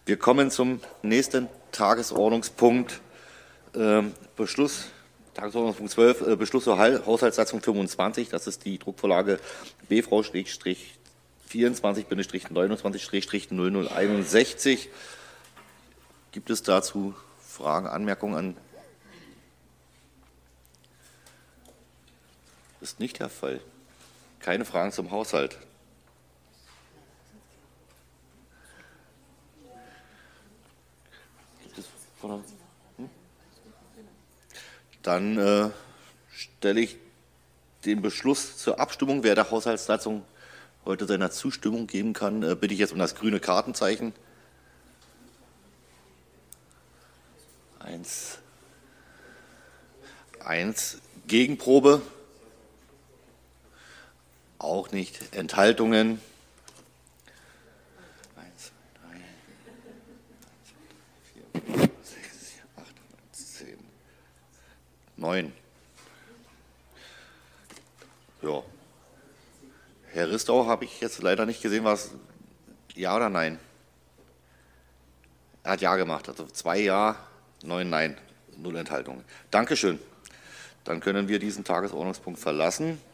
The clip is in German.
Wir kommen zum nächsten Tagesordnungspunkt, Tagesordnungspunkt 12, Beschluss zur Haushaltssatzung 25. Das ist die Druckvorlage BV-24-29-0061. Gibt es dazu Fragen, Anmerkungen an? Das ist nicht der Fall. Keine Fragen zum Haushalt. Dann stelle ich den Beschluss zur Abstimmung. Wer der Haushaltssatzung heute seiner Zustimmung geben kann, bitte ich jetzt um das grüne Kartenzeichen. 1. Gegenprobe. Auch nicht. Enthaltungen. 1, 2, 3, 4, 5, 6, 7, 8, 9, 10, 9. Ja. Herr Ristau habe ich jetzt leider nicht gesehen, was ja oder nein? Er hat ja gemacht, also 2 Ja, 9 Nein, 0 Enthaltungen. Dankeschön. Dann können wir diesen Tagesordnungspunkt verlassen.